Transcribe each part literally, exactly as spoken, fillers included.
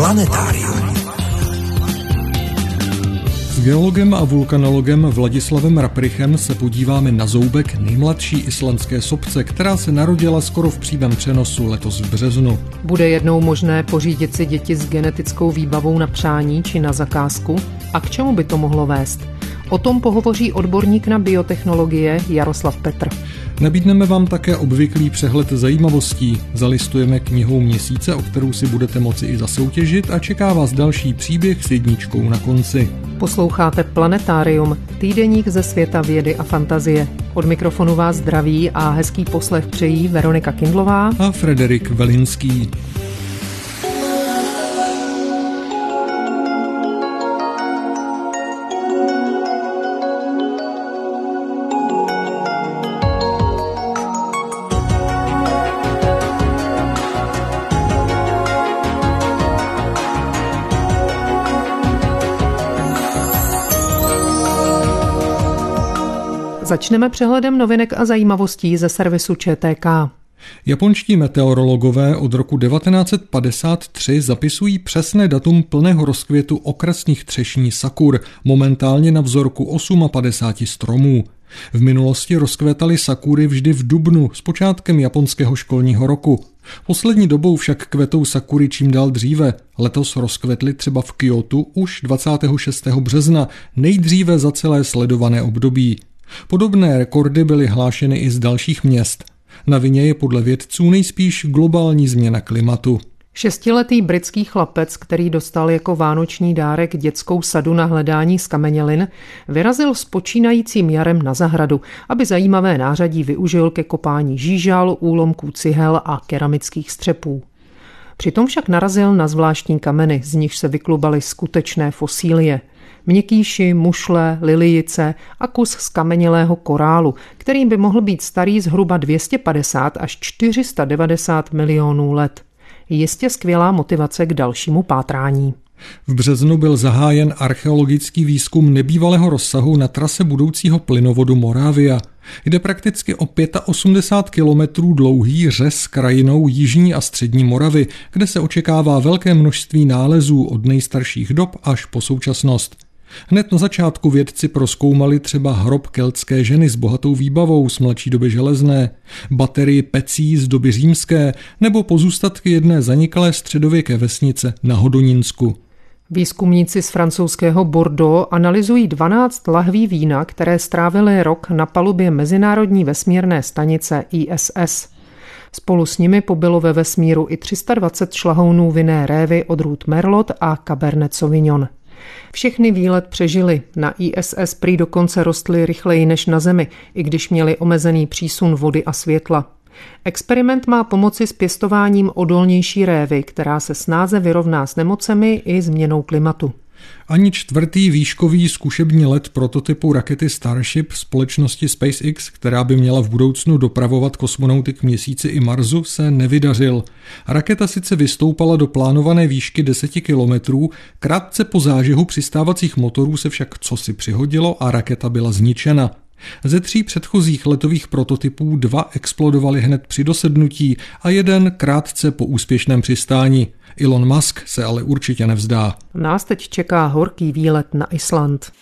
Planetárium. S geologem a vulkanologem Vladislavem Raprichem se podíváme na zoubek nejmladší islandské sobce, která se narodila skoro v přímém přenosu letos v březnu. Bude jednou možné pořídit si děti s genetickou výbavou na přání či na zakázku? A k čemu by to mohlo vést? O tom pohovoří odborník na biotechnologie Jaroslav Petr. Nabídneme vám také obvyklý přehled zajímavostí. Zalistujeme knihou měsíce, o kterou si budete moci i zasoutěžit, a čeká vás další příběh s jedničkou na konci. Posloucháte Planetárium, týdeník ze světa vědy a fantazie. Od mikrofonu vás zdraví a hezký poslech přejí Veronika Kindlová a Frederik Velinský. Začneme přehledem novinek a zajímavostí ze servisu Č T K. Japonští meteorologové od roku devatenáct set padesát tři zapisují přesné datum plného rozkvětu okresních třešní sakur, momentálně na vzorku padesát osm stromů. V minulosti rozkvétaly sakury vždy v dubnu s počátkem japonského školního roku. Poslední dobou však kvetou sakury čím dál dříve. Letos rozkvetly třeba v Kyotu už dvacátého šestého března, nejdříve za celé sledované období. Podobné rekordy byly hlášeny i z dalších měst. Na vině je podle vědců nejspíš globální změna klimatu. Šestiletý britský chlapec, který dostal jako vánoční dárek dětskou sadu na hledání zkamenělin, vyrazil s počínajícím jarem na zahradu, aby zajímavé nářadí využil ke kopání žížal, úlomků cihel a keramických střepů. Přitom však narazil na zvláštní kameny, z nichž se vyklubaly skutečné fosílie. Měkýši, mušle, lilijice a kus zkamenělého korálu, kterým by mohl být starý zhruba dvě stě padesát až čtyři sta devadesát milionů let. Jistě skvělá motivace k dalšímu pátrání. V březnu byl zahájen archeologický výzkum nebývalého rozsahu na trase budoucího plynovodu Moravia. Jde prakticky o osmdesát pět kilometrů dlouhý řez krajinou jižní a střední Moravy, kde se očekává velké množství nálezů od nejstarších dob až po současnost. Hned na začátku vědci prozkoumali třeba hrob keltské ženy s bohatou výbavou z mladší doby železné, baterii pecí z doby římské nebo pozůstatky jedné zaniklé středověké vesnice na Hodonínsku. Výzkumníci z francouzského Bordeaux analyzují dvanáct lahví vína, které strávily rok na palubě Mezinárodní vesmírné stanice I S S. Spolu s nimi pobylo ve vesmíru i tři sta dvacet šlahounů vinné révy odrůd Merlot a Cabernet Sauvignon. Všechny výlet přežili, na I S S prý dokonce rostly rychleji než na Zemi, i když měli omezený přísun vody a světla. Experiment má pomoci s pěstováním odolnější révy, která se snáze vyrovná s nemocemi i změnou klimatu. Ani čtvrtý výškový zkušební let prototypu rakety Starship společnosti SpaceX, která by měla v budoucnu dopravovat kosmonauty k Měsíci i Marsu, se nevydařil. Raketa sice vystoupala do plánované výšky deset kilometrů, krátce po zážehu přistávacích motorů se však cosi přihodilo a raketa byla zničena. Ze tří předchozích letových prototypů dva explodovaly hned při dosednutí a jeden krátce po úspěšném přistání. Elon Musk se ale určitě nevzdá. Nás teď čeká horký výlet na Island.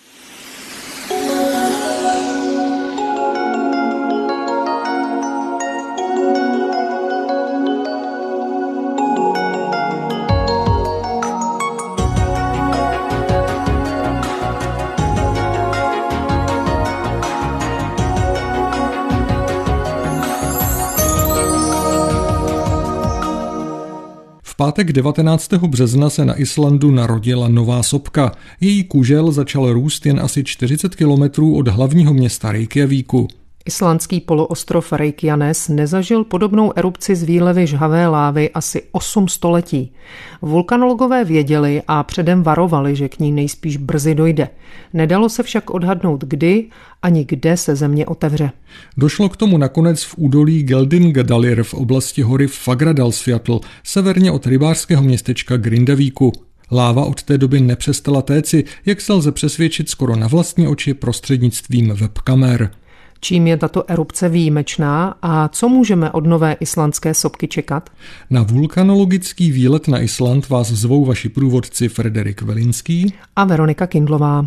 V pátek devatenáctého března se na Islandu narodila nová sopka. Její kužel začal růst jen asi čtyřicet kilometrů od hlavního města Reykjavíku. Islandský poloostrov Reykjanes nezažil podobnou erupci z výlevy žhavé lávy asi osm století. Vulkanologové věděli a předem varovali, že k ní nejspíš brzy dojde. Nedalo se však odhadnout kdy ani kde se země otevře. Došlo k tomu nakonec v údolí Geldingadalur v oblasti hory Fagradalsfjall, severně od rybářského městečka Grindavíku. Láva od té doby nepřestala téci, jak se lze přesvědčit skoro na vlastní oči prostřednictvím webkamer. Čím je tato erupce výjimečná a co můžeme od nové islandské sopky čekat? Na vulkanologický výlet na Island vás zvou vaši průvodci Frederik Velinský a Veronika Kindlová.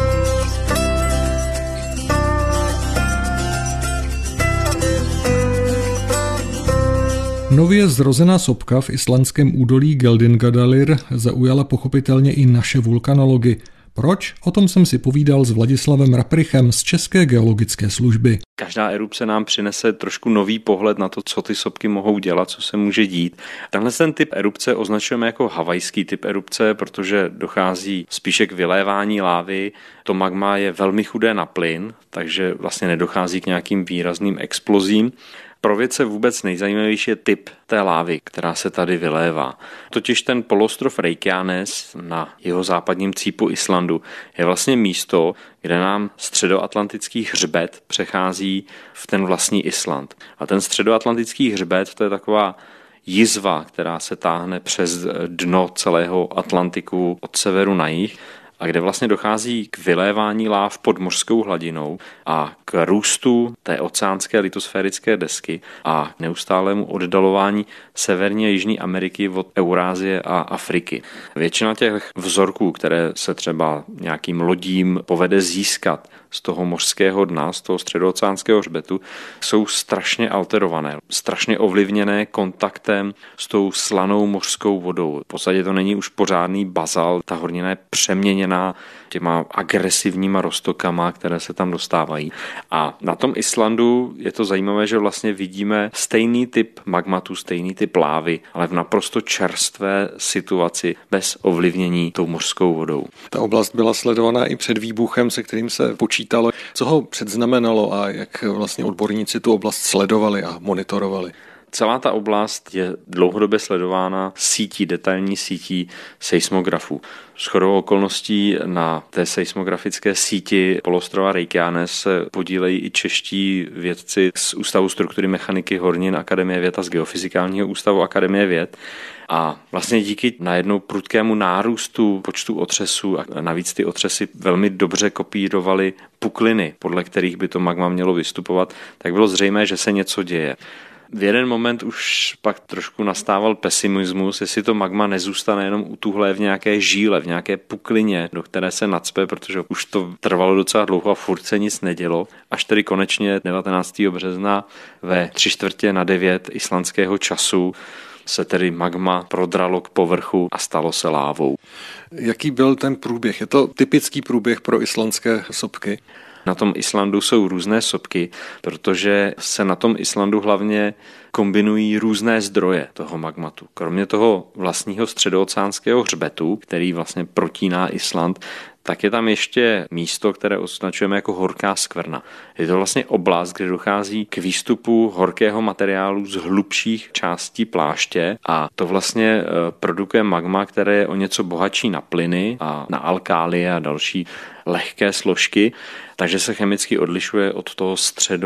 Nově zrozená sopka v islandském údolí Geldingadalur zaujala pochopitelně i naše vulkanology. Proč? O tom jsem si povídal s Vladislavem Raprichem z České geologické služby. Každá erupce nám přinese trošku nový pohled na to, co ty sopky mohou dělat, co se může dít. Tenhle ten typ erupce označujeme jako havajský typ erupce, protože dochází spíše k vylévání lávy. To magma je velmi chudé na plyn, takže vlastně nedochází k nějakým výrazným explozím. Pro vědce vůbec nejzajímavější je typ té lávy, která se tady vylévá. Totiž ten poloostrov Reykjanes na jeho západním cípu Islandu je vlastně místo, kde nám středoatlantický hřbet přechází v ten vlastní Island. A ten středoatlantický hřbet, to je taková jizva, která se táhne přes dno celého Atlantiku od severu na jih, a kde vlastně dochází k vylévání láv pod mořskou hladinou a k růstu té oceánské litosférické desky a neustálému oddalování Severní a Jižní Ameriky od Eurázie a Afriky. Většina těch vzorků, které se třeba nějakým lodím povede získat z toho mořského dna, z toho středooceánského hřbetu, jsou strašně alterované, strašně ovlivněné kontaktem s tou slanou mořskou vodou. V podstatě to není už pořádný bazalt, ta hornina je přeměněná těma agresivníma roztokama, které se tam dostávají. A na tom Islandu je to zajímavé, že vlastně vidíme stejný typ magmatu, stejný typ lávy, ale v naprosto čerstvé situaci bez ovlivnění tou mořskou vodou. Ta oblast byla sledovaná i před výbuchem, se kterým se počítalo. Co ho předznamenalo a jak vlastně odborníci tu oblast sledovali a monitorovali? Celá ta oblast je dlouhodobě sledována sítí, detailní sítí seismografů. Shodou okolností na té seismografické síti poloostrova Reykjanes se podílejí i čeští vědci z Ústavu struktury mechaniky hornin Akademie věd a z Geofyzikálního ústavu Akademie věd. A vlastně díky najednou prudkému nárůstu počtu otřesů a navíc ty otřesy velmi dobře kopírovaly pukliny, podle kterých by to magma mělo vystupovat, tak bylo zřejmé, že se něco děje. V jeden moment už pak trošku nastával pesimismus, jestli to magma nezůstane jenom utuhlé v nějaké žíle, v nějaké puklině, do které se nacpe, protože už to trvalo docela dlouho a furt se nic nedělo. Až tedy konečně devatenáctého března ve tři čtvrtě na devět islandského času se tedy magma prodralo k povrchu a stalo se lávou. Jaký byl ten průběh? Je to typický průběh pro islandské sopky? Na tom Islandu jsou různé sopky, protože se na tom Islandu hlavně kombinují různé zdroje toho magmatu. Kromě toho vlastního středooceánského hřbetu, který vlastně protíná Island, tak je tam ještě místo, které označujeme jako horká skvrna. Je to vlastně oblast, kde dochází k výstupu horkého materiálu z hlubších částí pláště a to vlastně produkuje magma, které je o něco bohatší na plyny a na alkálie a další lehké složky, takže se chemicky odlišuje od toho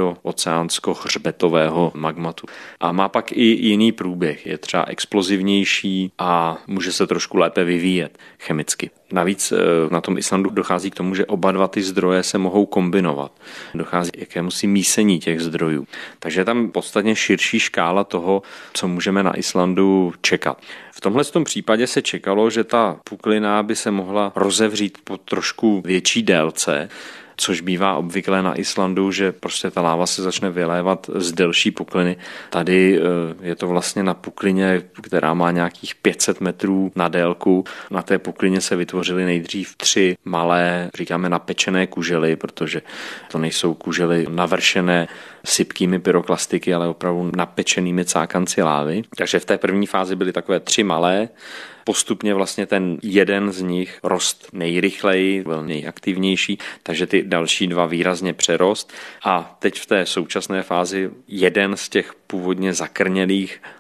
středooceánsko-hřbetového magmatu. A má pak i jiný průběh, je třeba explozivnější a může se trošku lépe vyvíjet chemicky. Navíc na tom Islandu dochází k tomu, že oba dva ty zdroje se mohou kombinovat. Dochází k jakémusi mísení těch zdrojů. Takže je tam podstatně širší škála toho, co můžeme na Islandu čekat. V tomhle případě se čekalo, že ta puklina by se mohla rozevřít po trošku větší délce, což bývá obvyklé na Islandu, že prostě ta láva se začne vylévat z delší pukliny. Tady je to vlastně na puklině, která má nějakých pět set metrů na délku. Na té puklině se vytvořily nejdřív tři malé, říkáme napečené kužely, protože to nejsou kužely navršené sypkými pyroklastiky, ale opravdu napečenými cákanci lávy. Takže v té první fázi byly takové tři malé. Postupně vlastně ten jeden z nich rost nejrychleji, byl nejaktivnější, takže ty další dva výrazně přerost. A teď v té současné fázi jeden z těch původně zakrnělých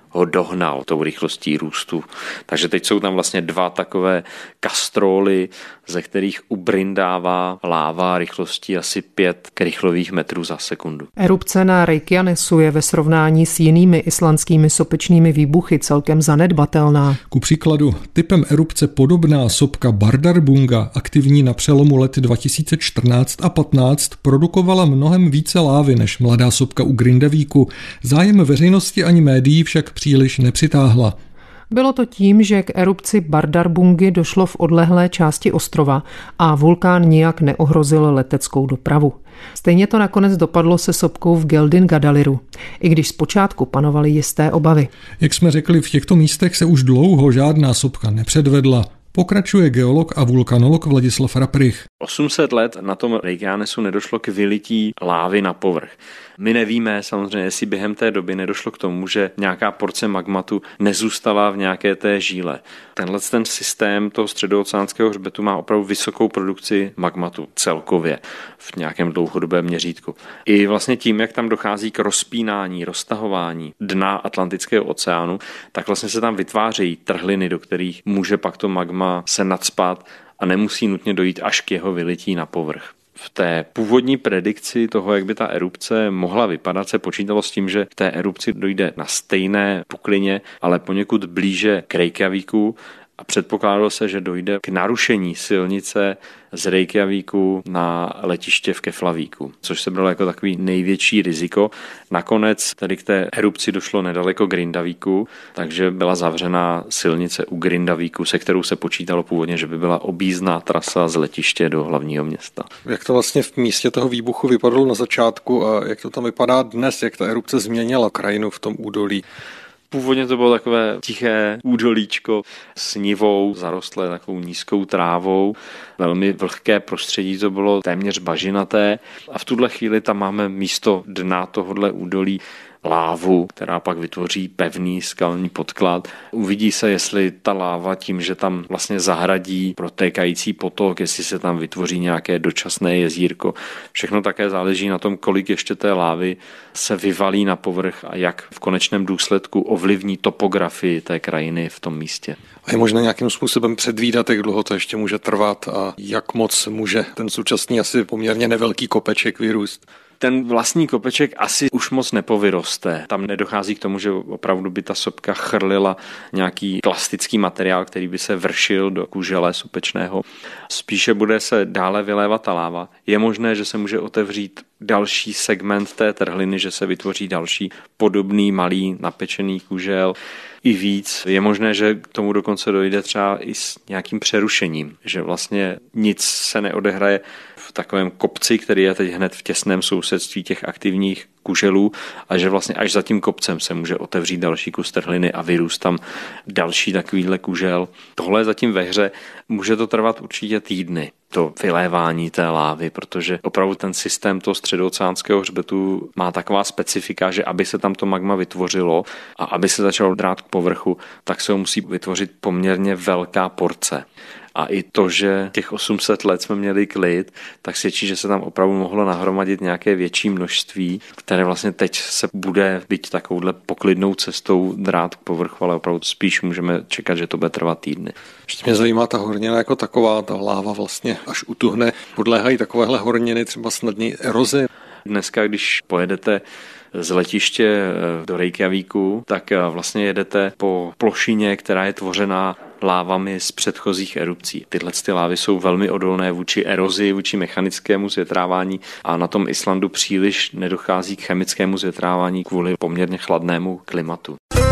ho dohnal tou rychlostí růstu. Takže teď jsou tam vlastně dva takové kastroly, ze kterých ubrindává láva rychlostí asi pět krychlových metrů za sekundu. Erupce na Reykjanesu je ve srovnání s jinými islandskými sopečnými výbuchy celkem zanedbatelná. Ku příkladu, typem erupce podobná sopka Bardarbunga, aktivní na přelomu let dva tisíce čtrnáct a patnáct, produkovala mnohem více lávy než mladá sopka u Grindavíku. Zájem veřejnosti ani médií však příliš nepřitáhla. Bylo to tím, že k erupci Bardarbungy došlo v odlehlé části ostrova a vulkán nijak neohrozil leteckou dopravu. Stejně to nakonec dopadlo se sopkou v Geldin Gadaliru, i když zpočátku panovaly jisté obavy. Jak jsme řekli, v těchto místech se už dlouho žádná sopka nepředvedla. Pokračuje geolog a vulkanolog Vladislav Raprych. osm set let na tom Reykjanesu nedošlo k vylití lávy na povrch. My nevíme samozřejmě, jestli během té doby nedošlo k tomu, že nějaká porce magmatu nezůstala v nějaké té žíle. Tenhle ten systém toho středooceánského hřbetu má opravdu vysokou produkci magmatu celkově v nějakém dlouhodobém měřítku. I vlastně tím, jak tam dochází k rozpínání, roztahování dna Atlantického oceánu, tak vlastně se tam vytvářejí trhliny, do kterých může pak to magma se nacpat a nemusí nutně dojít až k jeho vylití na povrch. V té původní predikci toho, jak by ta erupce mohla vypadat, se počítalo s tím, že k té erupci dojde na stejné puklině, ale poněkud blíže k Reykjavíku a předpokládalo se, že dojde k narušení silnice z Reykjavíku na letiště v Keflavíku, což se bralo jako takový největší riziko. Nakonec tady k té erupci došlo nedaleko Grindavíku, takže byla zavřena silnice u Grindavíku, se kterou se počítalo původně, že by byla objízdná trasa z letiště do hlavního města. Jak to vlastně v místě toho výbuchu vypadalo na začátku a jak to tam vypadá dnes, jak ta erupce změnila krajinu v tom údolí? Původně to bylo takové tiché údolíčko s nivou, zarostlé takovou nízkou trávou, velmi vlhké prostředí, to bylo téměř bažinaté a v tuhle chvíli tam máme místo dna tohodle údolí lávu, která pak vytvoří pevný skalní podklad. Uvidí se, jestli ta láva tím, že tam vlastně zahradí protékající potok, jestli se tam vytvoří nějaké dočasné jezírko. Všechno také záleží na tom, kolik ještě té lávy se vyvalí na povrch a jak v konečném důsledku ovlivní topografii té krajiny v tom místě. A je možné nějakým způsobem předvídat, jak dlouho to ještě může trvat a jak moc může ten současný asi poměrně nevelký kopeček vyrůst? Ten vlastní kopeček asi už moc nepovyroste. Tam nedochází k tomu, že opravdu by ta sopka chrlila nějaký plastický materiál, který by se vršil do kužele sopečného. Spíše bude se dále vylévat ta láva. Je možné, že se může otevřít další segment té trhliny, že se vytvoří další podobný malý napečený kužel. I víc. Je možné, že k tomu dokonce dojde třeba i s nějakým přerušením, že vlastně nic se neodehraje v takovém kopci, který je teď hned v těsném sousedství těch aktivních kuželů a že vlastně až za tím kopcem se může otevřít další kus trhliny a vyrůst tam další takovýhle kužel. Tohle je zatím ve hře. Může to trvat určitě týdny, to vylévání té lávy, protože opravdu ten systém toho středooceánského hřbetu má taková specifika, že aby se tam to magma vytvořilo a aby se začalo drát k povrchu, tak se ho musí vytvořit poměrně velká porce. A i to, že těch osm set let jsme měli klid, tak svědčí, že se tam opravdu mohlo nahromadit nějaké větší množství, které vlastně teď se bude byť takovouhle poklidnou cestou drát k povrchu, ale opravdu spíš můžeme čekat, že to bude trvat týdny. Ještě mě zajímá ta hornina jako taková, ta láva vlastně až utuhne. Podléhají takovéhle horniny třeba snadněji erozi? Dneska, když pojedete z letiště do Reykjavíku, tak vlastně jedete po plošině, která je tvořená lávami z předchozích erupcí. Tyhle ty lávy jsou velmi odolné vůči erozi, vůči mechanickému zvětrávání a na tom Islandu příliš nedochází k chemickému zvětrávání kvůli poměrně chladnému klimatu.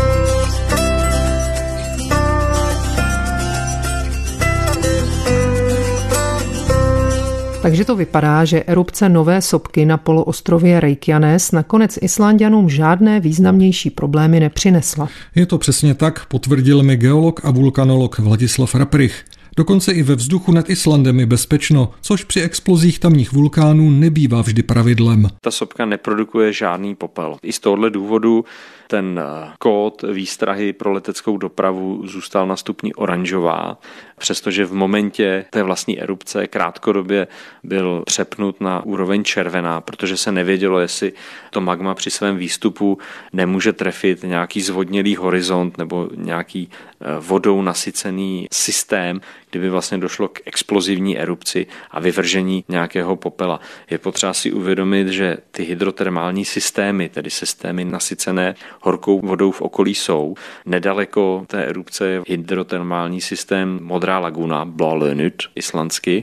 Takže to vypadá, že erupce nové sopky na poloostrově Reykjanes nakonec Islanďanům žádné významnější problémy nepřinesla. Je to přesně tak, potvrdil mi geolog a vulkanolog Vladislav Raprych. Dokonce i ve vzduchu nad Islandem je bezpečno, což při explozích tamních vulkánů nebývá vždy pravidlem. Ta sopka neprodukuje žádný popel. I z tohohle důvodu ten kód výstrahy pro leteckou dopravu zůstal na stupni oranžová, přestože v momentě té vlastní erupce krátkodobě byl přepnut na úroveň červená, protože se nevědělo, jestli to magma při svém výstupu nemůže trefit nějaký zvodnělý horizont nebo nějaký vodou nasycený systém, kdyby vlastně došlo k explozivní erupci a vyvržení nějakého popela. Je potřeba si uvědomit, že ty hydrotermální systémy, tedy systémy nasycené horkou vodou v okolí jsou. Nedaleko té erupce je hydrotermální systém Modrá laguna, Blálönut, islandsky,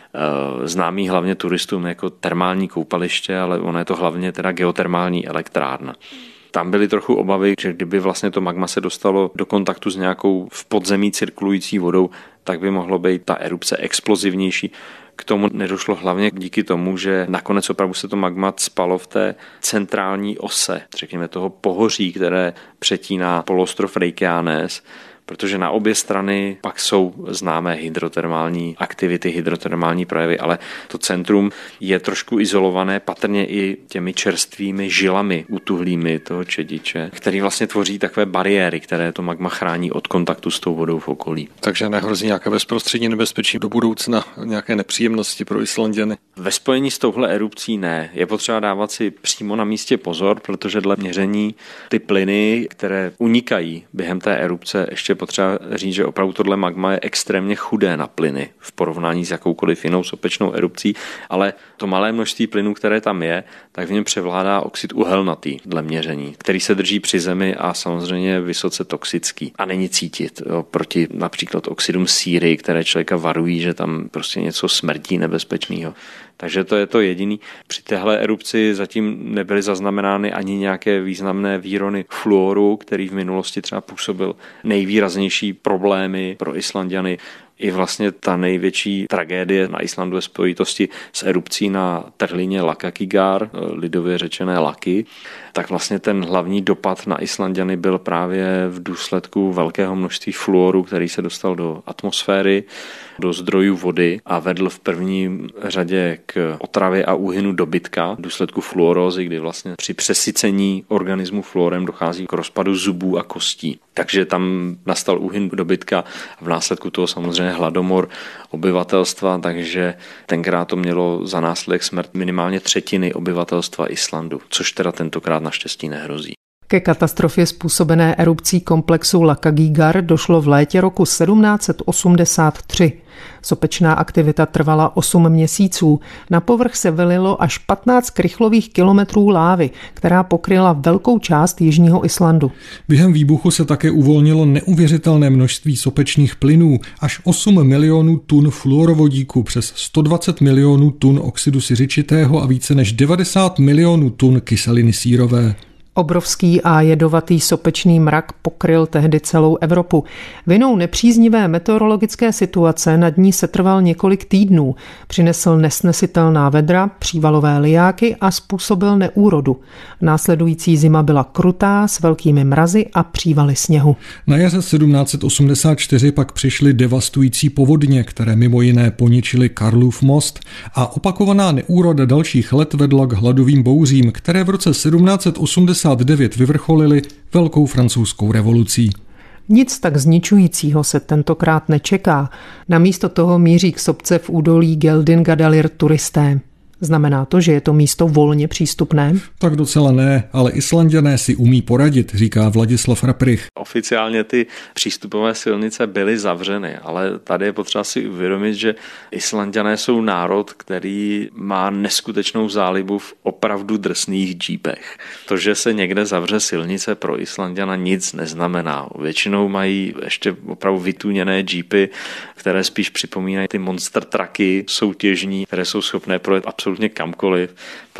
známý hlavně turistům jako termální koupaliště, ale ono je to hlavně teda geotermální elektrárna. Tam byly trochu obavy, že kdyby vlastně to magma se dostalo do kontaktu s nějakou v podzemí cirkulující vodou, tak by mohlo být ta erupce explozivnější. K tomu nedošlo hlavně díky tomu, že nakonec opravdu se to magma spalo v té centrální ose, řekněme toho pohoří, které přetíná poloostrov Reykjanes, protože na obě strany pak jsou známé hydrotermální aktivity, hydrotermální projevy, ale to centrum je trošku izolované patrně i těmi čerstvými žilami utuhlými toho čediče, který vlastně tvoří takové bariéry, které to magma chrání od kontaktu s tou vodou v okolí. Takže nehrozí nějaké bezprostřední nebezpečí do budoucna, nějaké nepříjemnosti pro Islanďany? Ve spojení s touhle erupcí ne. Je potřeba dávat si přímo na místě pozor, protože dle měření ty plyny, které unikají během té erupce, ještě potřeba říct, že opravdu tohle magma je extrémně chudé na plyny v porovnání s jakoukoliv jinou sopečnou erupcí, ale to malé množství plynů, které tam je, tak v něm převládá oxid uhelnatý dle měření, který se drží při zemi a samozřejmě je vysoce toxický a není cítit jo, proti například oxidům síry, které člověka varují, že tam prostě něco smrdí nebezpečného. Takže to je to jediný. Při téhle erupci zatím nebyly zaznamenány ani nějaké významné výrony fluoru, který v minulosti třeba působil nejvýraznější problémy pro Islanďany. I vlastně ta největší tragédie na Islandu je spojitosti s erupcí na trhlině Lakakigar, lidově řečené Laky, tak vlastně ten hlavní dopad na Islanďany byl právě v důsledku velkého množství fluoru, který se dostal do atmosféry, do zdrojů vody a vedl v první řadě k otravě a úhynu dobytka v důsledku fluorózy, kdy vlastně při přesycení organismu fluorem dochází k rozpadu zubů a kostí. Takže tam nastal úhyn dobytka a v následku toho samozřejmě hladomor obyvatelstva, takže tenkrát to mělo za následek smrt minimálně třetiny obyvatelstva Islandu, což teda tentokrát naštěstí nehrozí. Ke katastrofě způsobené erupcí komplexu Lakagigar došlo v létě roku sedmnáct set osmdesát tři. Sopečná aktivita trvala osm měsíců. Na povrch se vylilo až patnáct krychlových kilometrů lávy, která pokryla velkou část jižního Islandu. Během výbuchu se také uvolnilo neuvěřitelné množství sopečných plynů, až osm milionů tun fluorovodíku, přes sto dvacet milionů tun oxidu siřičitého a více než devadesát milionů tun kyseliny sírové. Obrovský a jedovatý sopečný mrak pokryl tehdy celou Evropu. Vinou nepříznivé meteorologické situace nad ní setrval několik týdnů. Přinesl nesnesitelná vedra, přívalové lijáky a způsobil neúrodu. Následující zima byla krutá s velkými mrazy a přívaly sněhu. Na jaře sedmnáct set osmdesát čtyři pak přišly devastující povodně, které mimo jiné poničily Karlův most a opakovaná neúroda dalších let vedla k hladovým bouřím, které v roce sedmnáct set osmdesát devět vyvrcholily Velkou francouzskou revolucí. Nic tak zničujícího se tentokrát nečeká. Namísto toho míří k sopce v údolí Geldingadalir turisté. Znamená to, že je to místo volně přístupné? Tak docela ne, ale Islanďané si umí poradit, říká Vladislav Raprych. Oficiálně ty přístupové silnice byly zavřeny, ale tady je potřeba si uvědomit, že Islanďané jsou národ, který má neskutečnou zálibu v opravdu drsných džípech. To, že se někde zavře silnice pro Islanďana, nic neznamená. Většinou mají ještě opravdu vytuněné džípy, které spíš připomínají ty monster trucky soutěžní, které jsou schopné projet absolutně kamkoliv. V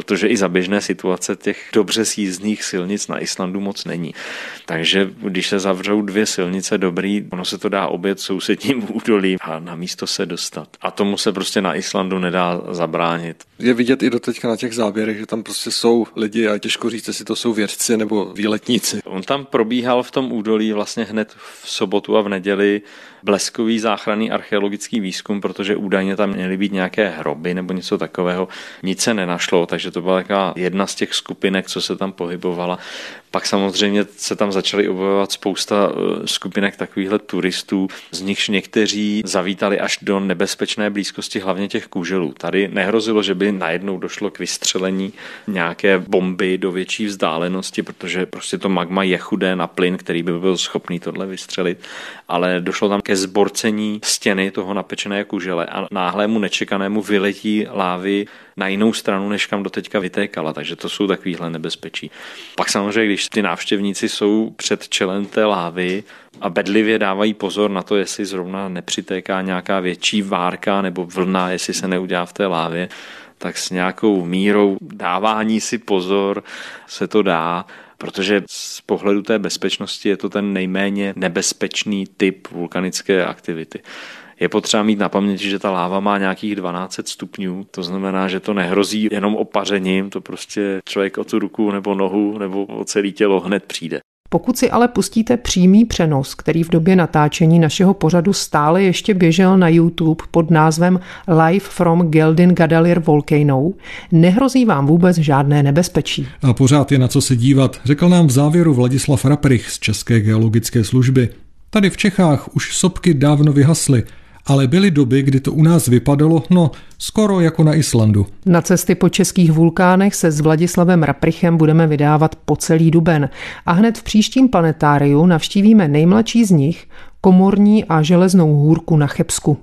protože i za běžné situace těch dobře sjízdných silnic na Islandu moc není. Takže když se zavřou dvě silnice dobrý, ono se to dá objet sousedním údolím a na místo se dostat. A tomu se prostě na Islandu nedá zabránit. Je vidět i doteďka na těch záběrech, že tam prostě jsou lidi a těžko říct, jestli to jsou vědci nebo výletníci. On tam probíhal v tom údolí vlastně hned v sobotu a v neděli bleskový záchranný archeologický výzkum, protože údajně tam měly být nějaké hroby nebo něco takového. Nic se nenašlo, takže to byla taková jedna z těch skupinek, co se tam pohybovala. Pak samozřejmě se tam začaly objevovat spousta skupinek takovýchhle turistů, z nichž někteří zavítali až do nebezpečné blízkosti hlavně těch kuželů. Tady nehrozilo, že by najednou došlo k vystřelení nějaké bomby do větší vzdálenosti, protože prostě to magma je chudé na plyn, který by byl schopný tohle vystřelit, ale došlo tam ke zborcení stěny toho napečené kužele a náhlému nečekanému vyletí lávy na jinou stranu, než kam doteďka vytékala, takže to jsou takovýhle nebezpečí. Pak samozřejmě, když ty návštěvníci jsou před čelem té lávy a bedlivě dávají pozor na to, jestli zrovna nepřitéká nějaká větší várka nebo vlna, jestli se neudělá v té lávě, tak s nějakou mírou dávání si pozor se to dá, protože z pohledu té bezpečnosti je to ten nejméně nebezpečný typ vulkanické aktivity. Je potřeba mít na paměti, že ta láva má nějakých dvanáct set stupňů, to znamená, že to nehrozí jenom opařením, to prostě člověk o tu ruku nebo nohu nebo o celé tělo hned přijde. Pokud si ale pustíte přímý přenos, který v době natáčení našeho pořadu stále ještě běžel na YouTube pod názvem Live from Geldingadalur Volcano, nehrozí vám vůbec žádné nebezpečí. A pořád je na co se dívat, řekl nám v závěru Vladislav Raprych z České geologické služby. Tady v Čechách už sopky dávno vyhasly, ale byly doby, kdy to u nás vypadalo, no, skoro jako na Islandu. Na cesty po českých vulkánech se s Vladislavem Raprichem budeme vydávat po celý duben. A hned v příštím planetáriu navštívíme nejmladší z nich, Komorní a železnou hůrku na Chebsku.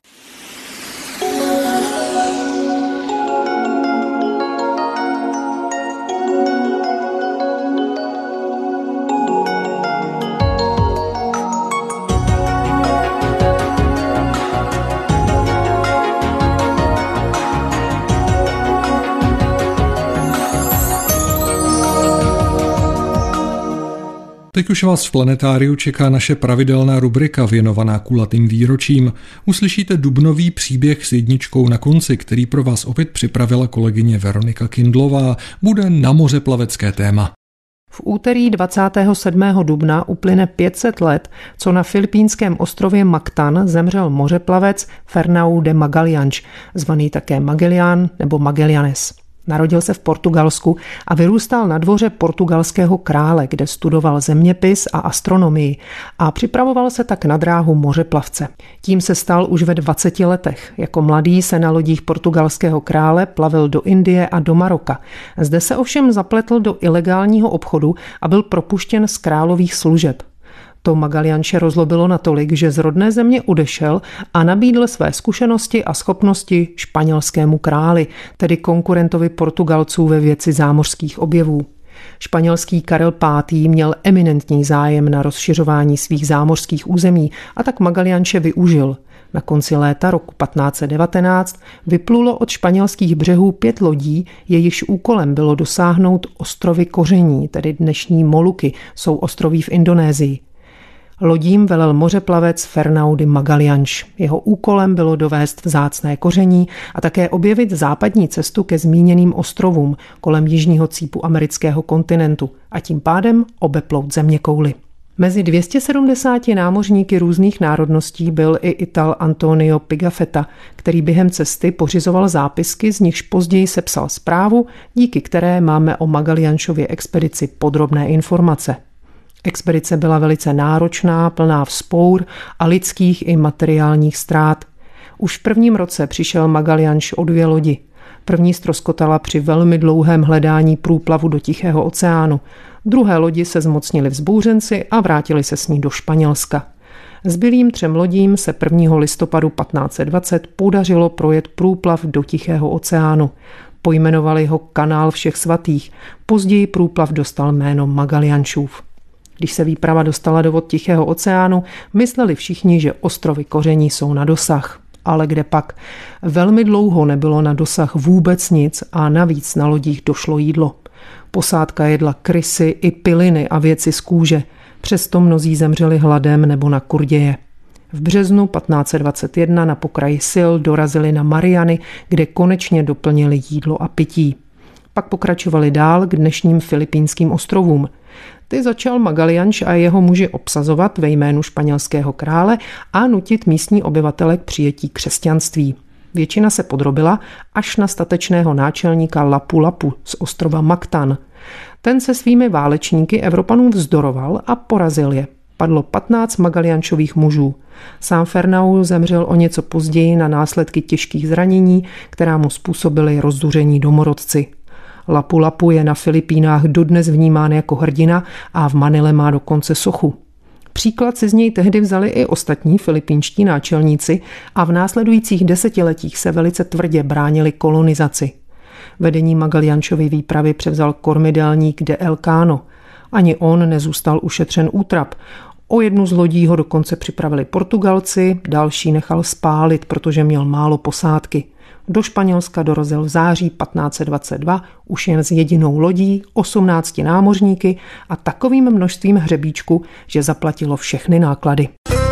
Teď už vás v planetáriu čeká naše pravidelná rubrika věnovaná kulatým výročím. Uslyšíte dubnový příběh s jedničkou na konci, který pro vás opět připravila kolegyně Veronika Kindlová. Bude na mořeplavecké téma. V úterý dvacátého sedmého dubna uplyne pět set let, co na filipínském ostrově Mactan zemřel mořeplavec Fernão de Magalhães, zvaný také Magellan nebo Magallanes. Narodil se v Portugalsku a vyrůstal na dvoře portugalského krále, kde studoval zeměpis a astronomii a připravoval se tak na dráhu mořeplavce. Tím se stal už ve dvaceti letech. Jako mladý se na lodích portugalského krále plavil do Indie a do Maroka. Zde se ovšem zapletl do ilegálního obchodu a byl propuštěn z králových služeb. To Magalhãese rozlobilo natolik, že z rodné země odešel a nabídl své zkušenosti a schopnosti španělskému králi, tedy konkurentovi Portugalců ve věci zámořských objevů. Španělský Karel pátý. Měl eminentní zájem na rozšiřování svých zámořských území a tak Magalhãese využil. Na konci léta roku patnáct set devatenáct vyplulo od španělských břehů pět lodí, jejichž úkolem bylo dosáhnout ostrovy Koření, tedy dnešní Moluky, jsou ostroví v Indonésii. Lodím velel mořeplavec Fernão de Magalhães. Jeho úkolem bylo dovést vzácné koření a také objevit západní cestu ke zmíněným ostrovům kolem jižního cípu amerického kontinentu a tím pádem obeplout zeměkouli. Mezi dvě stě sedmdesáti námořníky různých národností byl i Ital Antonio Pigafetta, který během cesty pořizoval zápisky, z nichž později sepsal zprávu, díky které máme o Magalhãesově expedici podrobné informace. Expedice byla velice náročná, plná vzpour a lidských i materiálních ztrát. Už v prvním roce přišel Magalhães o dvě lodi. První ztroskotala při velmi dlouhém hledání průplavu do Tichého oceánu. Druhé lodi se zmocnili vzbouřenci a vrátili se s ní do Španělska. Zbylým třem lodím se prvního listopadu patnáct set dvacet podařilo projet průplav do Tichého oceánu. Pojmenovali ho Kanál všech svatých. Později průplav dostal jméno Magalhãesův. Když se výprava dostala do vod Tichého oceánu, mysleli všichni, že ostrovy Koření jsou na dosah. ale kde pak. Velmi dlouho nebylo na dosah vůbec nic a navíc na lodích došlo jídlo. Posádka jedla krysy i piliny a věci z kůže. Přesto mnozí zemřeli hladem nebo na kurděje. V březnu patnáct set dvacet jedna na pokraji sil dorazili na Mariany, kde konečně doplnili jídlo a pití. Pak pokračovali dál k dnešním Filipínským ostrovům. Ty začal Magallanes a jeho muži obsazovat ve jménu španělského krále a nutit místní obyvatele k přijetí křesťanství. Většina se podrobila až na statečného náčelníka Lapu Lapu z ostrova Mactan. Ten se svými válečníky Evropanům vzdoroval a porazil je. Padlo patnáct Magallanesových mužů. Sám Fernão zemřel o něco později na následky těžkých zranění, která mu způsobily rozzuření domorodci. Lapu Lapu je na Filipínách dodnes vnímán jako hrdina a v Manile má dokonce sochu. Příklad si z něj tehdy vzali i ostatní filipínští náčelníci a v následujících desetiletích se velice tvrdě bránili kolonizaci. Vedení Magallanesovy výpravy převzal kormidelník de Elcano. Ani on nezůstal ušetřen útrap. O jednu z lodí ho dokonce připravili Portugalci, další nechal spálit, protože měl málo posádky. Do Španělska dorazil v září patnáct set dvacet dva už jen s jedinou lodí, osmnácti námořníky a takovým množstvím hřebíčku, že zaplatilo všechny náklady.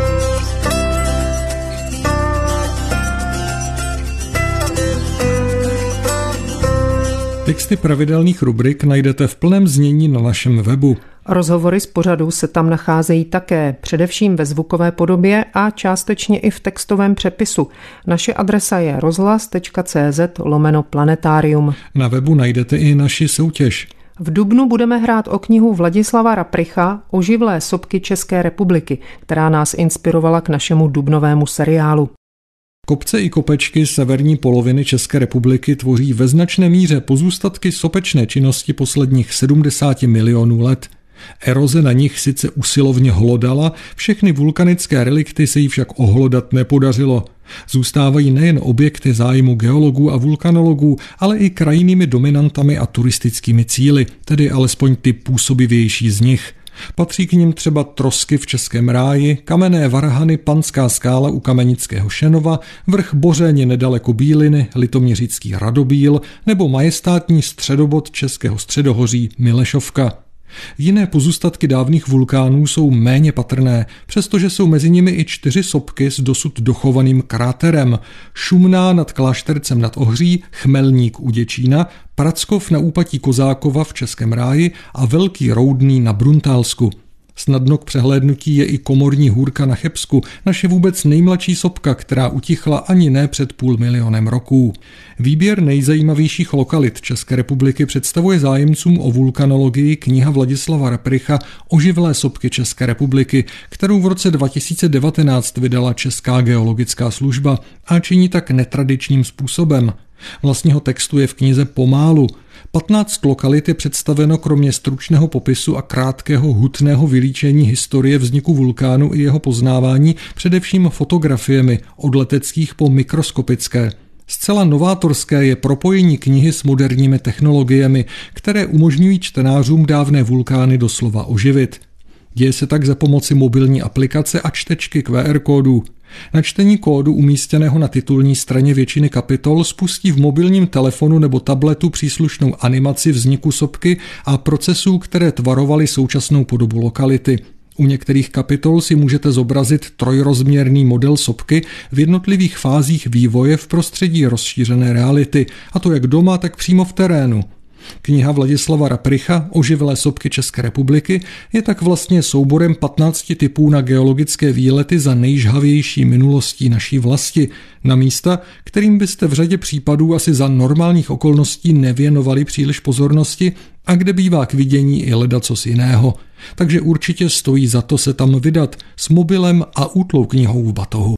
Texty pravidelných rubrik najdete v plném znění na našem webu. Rozhovory z pořadu se tam nacházejí také, především ve zvukové podobě a částečně i v textovém přepisu. Naše adresa je rozhlas.cz lomeno planetarium. Na webu najdete i naši soutěž. V dubnu budeme hrát o knihu Vladislava Rapricha Oživlé sopky České republiky, která nás inspirovala k našemu dubnovému seriálu. Kopce i kopečky severní poloviny České republiky tvoří ve značné míře pozůstatky sopečné činnosti posledních sedmdesáti milionů let. Eroze na nich sice usilovně hlodala, všechny vulkanické relikty se jí však ohlodat nepodařilo. Zůstávají nejen objekty zájmu geologů a vulkanologů, ale i krajinnými dominantami a turistickými cíli, tedy alespoň ty působivější z nich. Patří k nim třeba trosky v Českém ráji, kamenné varhany Panská skála u Kamenického Šenova, vrch Bořeň nedaleko Bíliny, litoměřický Radobíl nebo majestátní středobod Českého středohoří Milešovka. Jiné pozůstatky dávných vulkánů jsou méně patrné, přestože jsou mezi nimi i čtyři sopky s dosud dochovaným kráterem. Šumná nad Kláštercem nad Ohří, Chmelník u Děčína, Prackov na úpatí Kozákova v Českém ráji a Velký Roudný na Bruntálsku. Snadno k přehlédnutí je i Komorní hůrka na Chebsku, naše vůbec nejmladší sopka, která utichla ani ne před půl milionem roků. Výběr nejzajímavějších lokalit České republiky představuje zájemcům o vulkanologii kniha Vladislava Rapricha Oživlé sopky České republiky, kterou v roce dva tisíce devatenáct vydala Česká geologická služba a činí tak netradičním způsobem. Vlastního textu je v knize pomálu. patnáct lokalit je představeno kromě stručného popisu a krátkého hutného vylíčení historie vzniku vulkánu i jeho poznávání především fotografiemi od leteckých po mikroskopické. Zcela novátorské je propojení knihy s moderními technologiemi, které umožňují čtenářům dávné vulkány doslova oživit. Děje se tak za pomoci mobilní aplikace a čtečky Q R kódů. Načtení kódu umístěného na titulní straně většiny kapitol spustí v mobilním telefonu nebo tabletu příslušnou animaci vzniku sopky a procesů, které tvarovaly současnou podobu lokality. U některých kapitol si můžete zobrazit trojrozměrný model sopky v jednotlivých fázích vývoje v prostředí rozšířené reality, a to jak doma, tak přímo v terénu. Kniha Vladislava Rapricha Oživlé sopky České republiky je tak vlastně souborem patnácti typů na geologické výlety za nejžhavější minulostí naší vlasti, na místa, kterým byste v řadě případů asi za normálních okolností nevěnovali příliš pozornosti a kde bývá k vidění i ledacos jiného. Takže určitě stojí za to se tam vydat s mobilem a útlou knihou v batohu.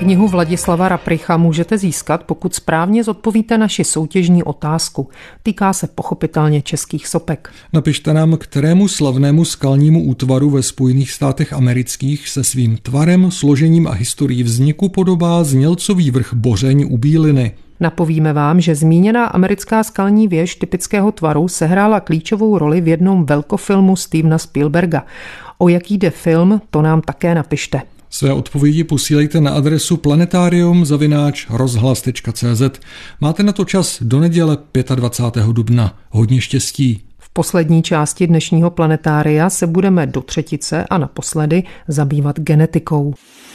Knihu Vladislava Rapricha můžete získat, pokud správně zodpovíte naši soutěžní otázku. Týká se pochopitelně českých sopek. Napište nám, kterému slavnému skalnímu útvaru ve Spojených státech amerických se svým tvarem, složením a historií vzniku podobá Znělcový vrch Bořeň u Bíliny. Napovíme vám, že zmíněná americká skalní věž typického tvaru sehrála klíčovou roli v jednom velkofilmu Stevena Spielberga. O jaký jde film, to nám také napište. Své odpovědi posílejte na adresu planetarium zavináč rozhlas tečka cé zet. Máte na to čas do neděle dvacátého pátého dubna. Hodně štěstí. V poslední části dnešního planetária se budeme do třetice a naposledy zabývat genetikou.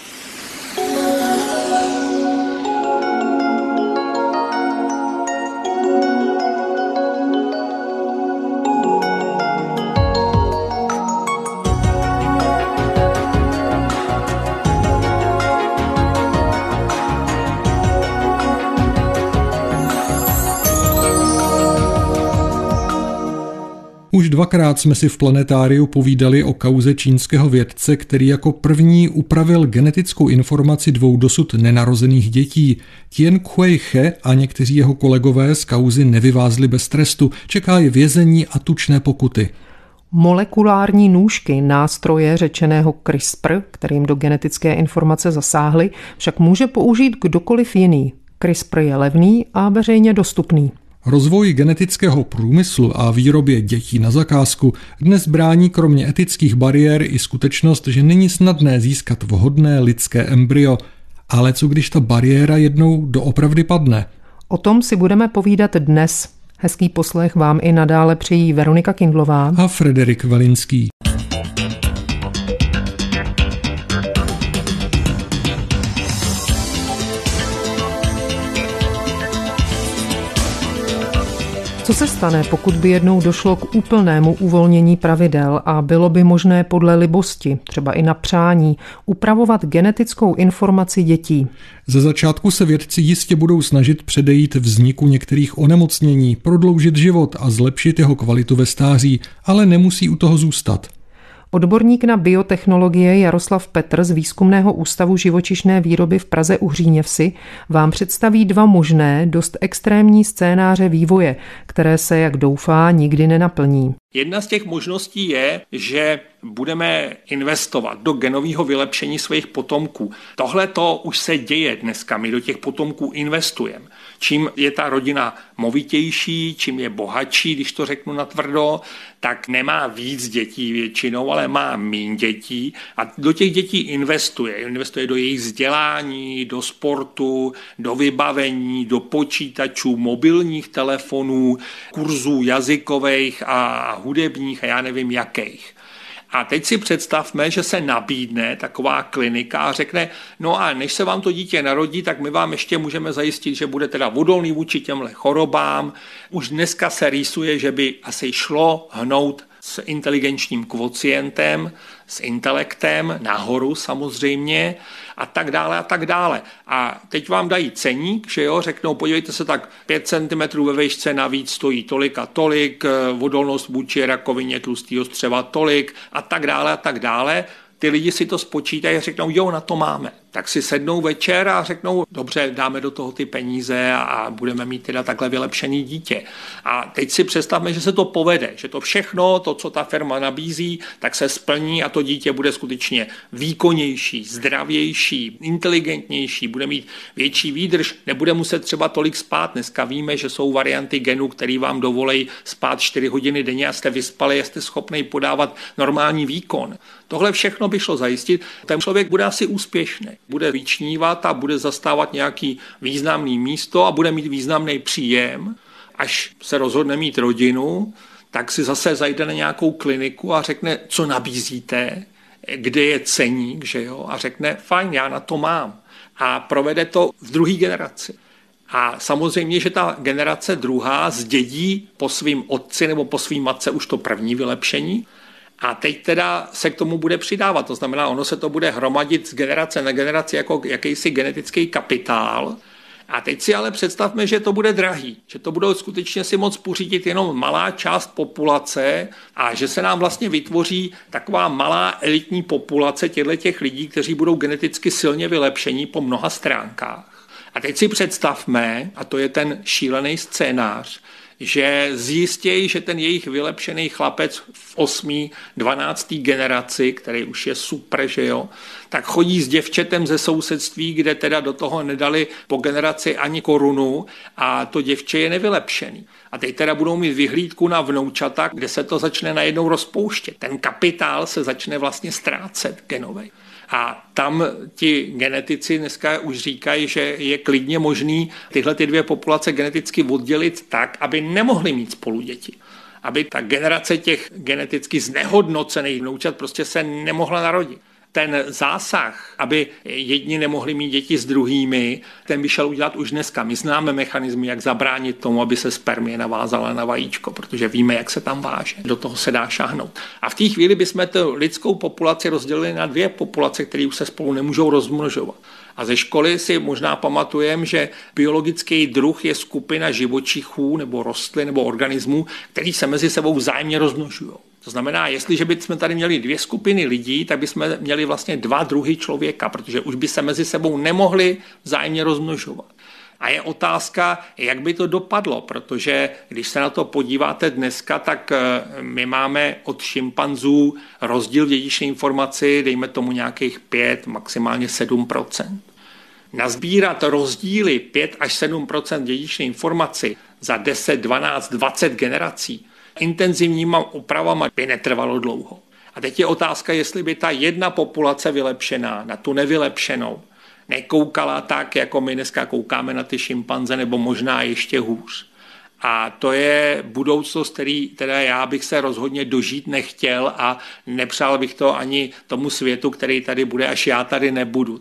Už dvakrát jsme si v planetáriu povídali o kauze čínského vědce, který jako první upravil genetickou informaci dvou dosud nenarozených dětí. Tien Kuei He a někteří jeho kolegové z kauzy nevyvázli bez trestu. Čeká je vězení a tučné pokuty. Molekulární nůžky, nástroje řečeného CRISPR, kterým do genetické informace zasáhly, však může použít kdokoliv jiný. CRISPR je levný a veřejně dostupný. Rozvoj genetického průmyslu a výrobě dětí na zakázku dnes brání kromě etických bariér i skutečnost, že není snadné získat vhodné lidské embryo. Ale co když ta bariéra jednou doopravdy padne? O tom si budeme povídat dnes. Hezký poslech vám i nadále přejí Veronika Kindlová a Frederik Velinský. Co se stane, pokud by jednou došlo k úplnému uvolnění pravidel a bylo by možné podle libosti, třeba i na přání, upravovat genetickou informaci dětí? Ze začátku se vědci jistě budou snažit předejít vzniku některých onemocnění, prodloužit život a zlepšit jeho kvalitu ve stáří, ale nemusí u toho zůstat. Odborník na biotechnologie Jaroslav Petr z Výzkumného ústavu živočišné výroby v Praze u Hříněvsi vám představí dva možné, dost extrémní scénáře vývoje, které se, jak doufá, nikdy nenaplní. Jedna z těch možností je, že budeme investovat do genového vylepšení svých potomků. Tohle to už se děje dneska, my do těch potomků investujeme. Čím je ta rodina movitější, čím je bohatší, když to řeknu natvrdo, tak nemá víc dětí většinou, ale má míň dětí a do těch dětí investuje. Investuje do jejich vzdělání, do sportu, do vybavení, do počítačů, mobilních telefonů, kurzů jazykových a hudebních a já nevím jakých. A teď si představme, že se nabídne taková klinika a řekne, no a než se vám to dítě narodí, tak my vám ještě můžeme zajistit, že bude teda odolný vůči těmhle chorobám. Už dneska se rýsuje, že by asi šlo hnout s inteligenčním kvocientem, s intelektem, nahoru samozřejmě a tak dále a tak dále. A teď vám dají ceník, že jo, řeknou, podívejte se, tak pět centimetrů ve výšce navíc stojí tolik a tolik, odolnost vůči rakovině tlustého střeva tolik a tak dále a tak dále. Ty lidi si to spočítají a řeknou, jo, na to máme. Tak si sednou večer a řeknou, dobře, dáme do toho ty peníze a budeme mít teda takhle vylepšený dítě. A teď si představme, že se to povede, že to všechno, to, co ta firma nabízí, tak se splní a to dítě bude skutečně výkonnější, zdravější, inteligentnější, bude mít větší výdrž, nebude muset třeba tolik spát. Dneska víme, že jsou varianty genů, které vám dovolí spát čtyři hodiny denně a jste vyspali, jste schopný podávat normální výkon. Tohle všechno by šlo zajistit. Ten člověk bude asi úspěšný. Bude vyčnívat a bude zastávat nějaký významný místo a bude mít významný příjem. Až se rozhodne mít rodinu, tak si zase zajde na nějakou kliniku a řekne, co nabízíte, kde je ceník, že jo? A řekne, fajn, já na to mám. A provede to v druhé generaci. A samozřejmě, že ta generace druhá zdědí po svým otci nebo po svým matce už to první vylepšení. A teď teda se k tomu bude přidávat. To znamená, ono se to bude hromadit z generace na generaci jako jakýsi genetický kapitál. A teď si ale představme, že to bude drahý, že to budou skutečně si moc pořídit jenom malá část populace a že se nám vlastně vytvoří taková malá elitní populace těchto lidí, kteří budou geneticky silně vylepšení po mnoha stránkách. A teď si představme, a to je ten šílený scénář, že zjistějí, že ten jejich vylepšený chlapec v osmý, dvanáctý generaci, který už je super, že jo, tak chodí s děvčetem ze sousedství, kde teda do toho nedali po generaci ani korunu a to děvče je nevylepšený. A teď teda budou mít vyhlídku na vnoučata, kde se to začne najednou rozpouštět. Ten kapitál se začne vlastně ztrácet genovej. A tam ti genetici dneska už říkají, že je klidně možný tyhle ty dvě populace geneticky oddělit tak, aby nemohly mít spolu děti. Aby ta generace těch geneticky znehodnocených vnoučat prostě se nemohla narodit. Ten zásah, aby jedni nemohli mít děti s druhými, ten by šel udělat už dneska. My známe mechanismy, jak zabránit tomu, aby se spermie navázala na vajíčko, protože víme, jak se tam váže. Do toho se dá šáhnout. A v té chvíli bychom tu lidskou populaci rozdělili na dvě populace, které už se spolu nemůžou rozmnožovat. A ze školy si možná pamatujeme, že biologický druh je skupina živočichů nebo rostlin nebo organismů, který se mezi sebou vzájemně rozmnožují. To znamená, jestliže bychom tady měli dvě skupiny lidí, tak bychom měli vlastně dva druhy člověka, protože už by se mezi sebou nemohli vzájemně rozmnožovat. A je otázka, jak by to dopadlo, protože když se na to podíváte dneska, tak my máme od šimpanzů rozdíl v dědičné informaci, dejme tomu nějakých pět, maximálně sedm procent. Nazbírat rozdíly pět až sedm procent dědičné informaci za deset, dvanáct, dvacet generací intenzivníma opravama by netrvalo dlouho. A teď je otázka, jestli by ta jedna populace vylepšená na tu nevylepšenou nekoukala tak, jako my dneska koukáme na ty šimpanze, nebo možná ještě hůř. A to je budoucnost, který teda já bych se rozhodně dožít nechtěl a nepřál bych to ani tomu světu, který tady bude, až já tady nebudu.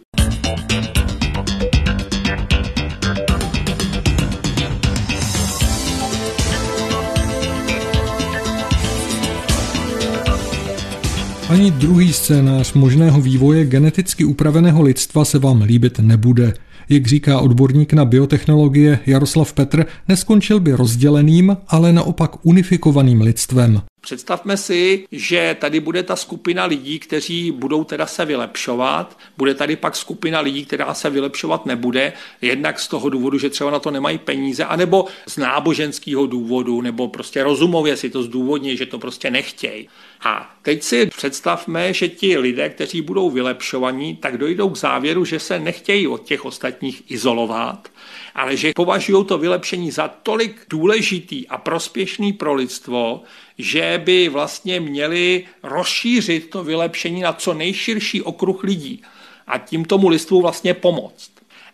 Ani druhý scénář možného vývoje geneticky upraveného lidstva se vám líbit nebude. Jak říká odborník na biotechnologie Jaroslav Petr, neskončil by rozděleným, ale naopak unifikovaným lidstvem. Představme si, že tady bude ta skupina lidí, kteří budou teda se vylepšovat, bude tady pak skupina lidí, která se vylepšovat nebude, jednak z toho důvodu, že třeba na to nemají peníze, anebo z náboženského důvodu, nebo prostě rozumově si to zdůvodní, že to prostě nechtějí. A teď si představme, že ti lidé, kteří budou vylepšovaní, tak dojdou k závěru, že se nechtějí od těch ostatních izolovat, ale že považují to vylepšení za tolik důležitý a prospěšný pro lidstvo, že by vlastně měli rozšířit to vylepšení na co nejširší okruh lidí a tím tomu lidstvu vlastně pomoct.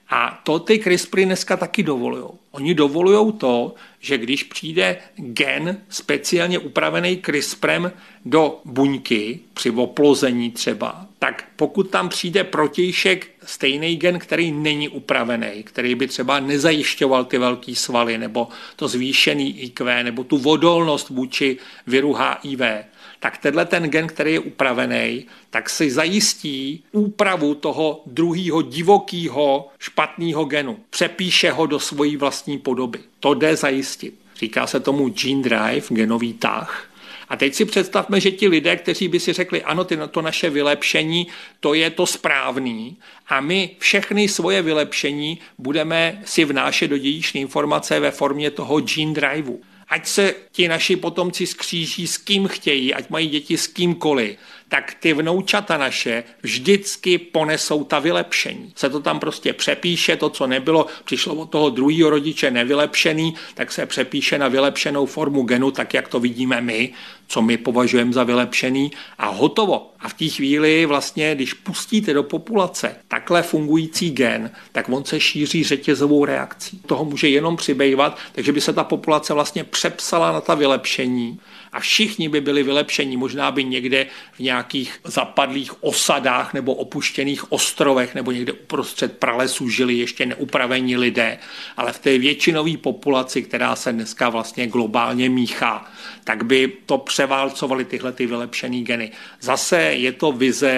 A to ty CRISPRy dneska taky dovolují. Oni dovolují to, že když přijde gen speciálně upravený CRISPRem do buňky, při oplození třeba, tak pokud tam přijde protějšek stejný gen, který není upravený, který by třeba nezajišťoval ty velký svaly, nebo to zvýšený I Q, nebo tu odolnost vůči viru H I V, tak tenhle ten gen, který je upravený, tak si zajistí úpravu toho druhého divokého špatného genu. Přepíše ho do svojí vlastní podoby. To jde zajistit. Říká se tomu gene drive, genový tah. A teď si představme, že ti lidé, kteří by si řekli, ano, ty, to naše vylepšení, to je to správný a my všechny svoje vylepšení budeme si vnášet do dědičné informace ve formě toho gene driveu. Ať se ti naši potomci skříží s kým chtějí, ať mají děti s kýmkoliv, tak ty vnoučata naše vždycky ponesou ta vylepšení. Se to tam prostě přepíše, to, co nebylo, přišlo od toho druhého rodiče nevylepšený, tak se přepíše na vylepšenou formu genu, tak jak to vidíme my, co my považujeme za vylepšený a hotovo. A v té chvíli vlastně, když pustíte do populace takhle fungující gen, tak on se šíří řetězovou reakcí. Toho může jenom přibývat, takže by se ta populace vlastně přepsala na ta vylepšení a všichni by byli vylepšení. Možná by někde v nějakých zapadlých osadách nebo opuštěných ostrovech nebo někde uprostřed pralesů žili ještě neupravení lidé, ale v té většinové populaci, která se dneska vlastně globálně míchá, tak by to převálcovaly tyhle ty vylepšený geny. Zase je to vize,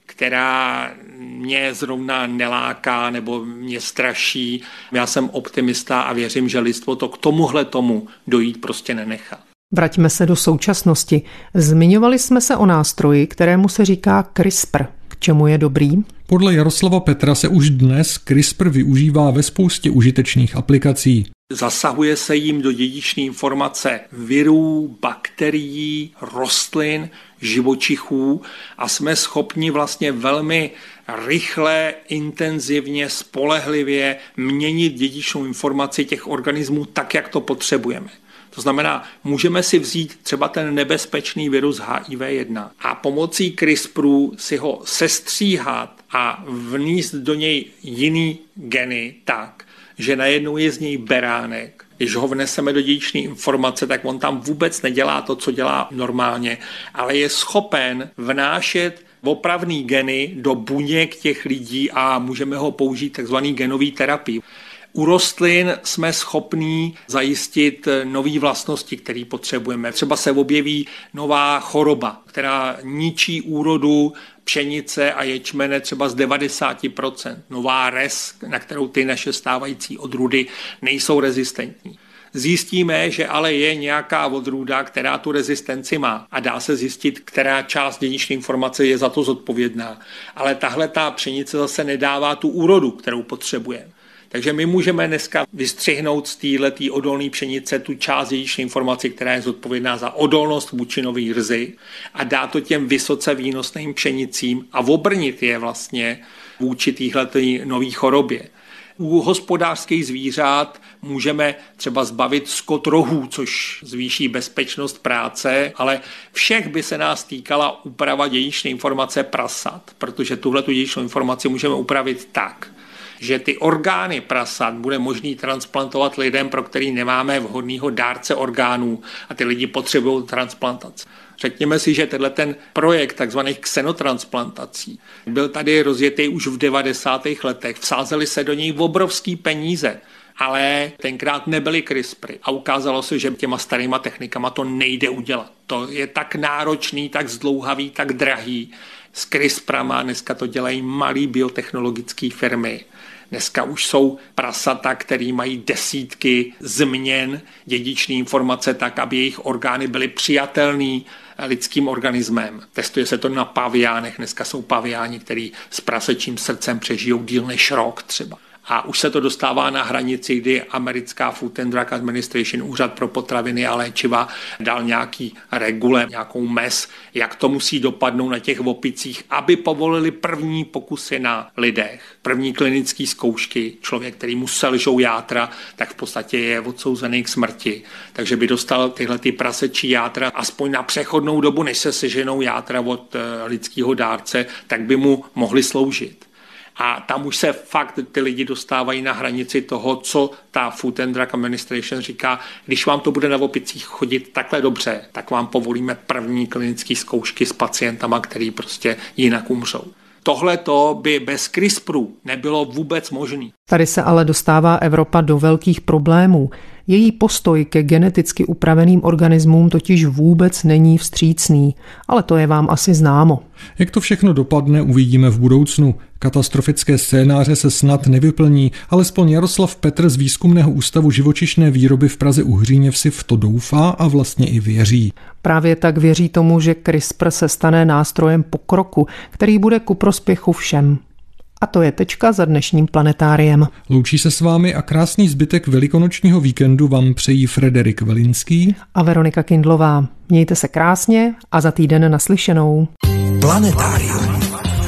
která mě zrovna neláká nebo mě straší. Já jsem optimista a věřím, že lidstvo to k tomuhle tomu dojít prostě nenechá. Vraťme se do současnosti. Zmiňovali jsme se o nástroji, kterému se říká CRISPR. K čemu je dobrý? Podle Jaroslava Petra se už dnes CRISPR využívá ve spoustě užitečných aplikací. Zasahuje se jim do dědičné informace virů, bakterií, rostlin, živočichů a jsme schopni vlastně velmi rychle, intenzivně, spolehlivě měnit dědičnou informaci těch organismů tak, jak to potřebujeme. To znamená, můžeme si vzít třeba ten nebezpečný virus H I V jedna a pomocí CRISPRu si ho sestříhat a vníst do něj jiný geny tak, že najednou je z něj beránek. Když ho vneseme do dědičné informace, tak on tam vůbec nedělá to, co dělá normálně, ale je schopen vnášet opravný geny do buněk těch lidí a můžeme ho použít takzvaný genový terapii. U rostlin jsme schopní zajistit nové vlastnosti, které potřebujeme. Třeba se objeví nová choroba, která ničí úrodu pšenice a ječmene třeba z devadesát procent. Nová res, na kterou ty naše stávající odrůdy nejsou rezistentní. Zjistíme, že ale je nějaká odrůda, která tu rezistenci má a dá se zjistit, která část dědičné informace je za to zodpovědná. Ale tahle ta pšenice zase nedává tu úrodu, kterou potřebujeme. Takže my můžeme dneska vystřihnout z této odolné pšenice tu část dědičné informace, která je zodpovědná za odolnost vůči nový rzi a dát to těm vysoce výnosným pšenicím a obrnit je vlastně vůči téhleté nové chorobě. U hospodářských zvířat můžeme třeba zbavit skot rohů, což zvýší bezpečnost práce, ale všech by se nás týkala úprava dědičné informace prasat, protože tuhletu dědičnou informaci můžeme upravit tak, že ty orgány prasat bude možný transplantovat lidem, pro který nemáme vhodného dárce orgánů a ty lidi potřebují transplantaci. Řekněme si, že tenhle ten projekt takzvaných xenotransplantací byl tady rozjetý už v devadesátých letech. Vsázely se do něj obrovský peníze, ale tenkrát nebyly CRISPRy a ukázalo se, že těma starýma technikama to nejde udělat. To je tak náročný, tak zdlouhavý, tak drahý. S CRISPRama dneska to dělají malý biotechnologické firmy. Dneska už jsou prasata, které mají desítky změn dědičné informace tak, aby jejich orgány byly přijatelné lidským organismem. Testuje se to na paviánech. Dneska jsou paviáni, který s prasečím srdcem přežijou díl než rok třeba. A už se to dostává na hranici, kdy americká Food and Drug Administration, úřad pro potraviny a léčiva, dal nějaký regule, nějakou mez, jak to musí dopadnout na těch opicích, aby povolili první pokusy na lidech, první klinické zkoušky. Člověk, který mu selžou játra, tak v podstatě je odsouzený k smrti. Takže by dostal tyhle ty prasečí játra aspoň na přechodnou dobu, než se seženou játra od lidského dárce, tak by mu mohli sloužit. A tam už se fakt ty lidi dostávají na hranici toho, co ta Food and Drug Administration říká, když vám to bude na opicích chodit takhle dobře, tak vám povolíme první klinické zkoušky s pacientama, který prostě jinak umřou. Tohle to by bez CRISPRu nebylo vůbec možné. Tady se ale dostává Evropa do velkých problémů. Její postoj ke geneticky upraveným organismům totiž vůbec není vstřícný, ale to je vám asi známo. Jak to všechno dopadne, uvidíme v budoucnu. Katastrofické scénáře se snad nevyplní, alespoň Jaroslav Petr z Výzkumného ústavu živočišné výroby v Praze u Hříněvsi v to doufá a vlastně i věří. Právě tak věří tomu, že CRISPR se stane nástrojem pokroku, který bude ku prospěchu všem. A to je tečka za dnešním planetáriem. Loučí se s vámi a krásný zbytek velikonočního víkendu vám přejí Frederik Velinský a Veronika Kindlová. Mějte se krásně a za týden naslyšenou. Planetárium.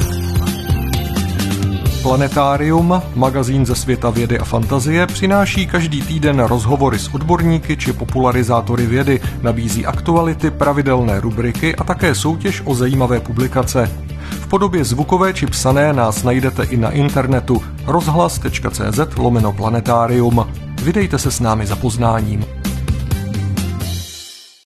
Planetárium, magazín ze světa vědy a fantazie, přináší každý týden rozhovory s odborníky či popularizátory vědy, nabízí aktuality, pravidelné rubriky a také soutěž o zajímavé publikace. V podobě zvukové či psané nás najdete i na internetu rozhlas tečka cé zet lomeno planetárium. Vydejte se s námi za poznáním.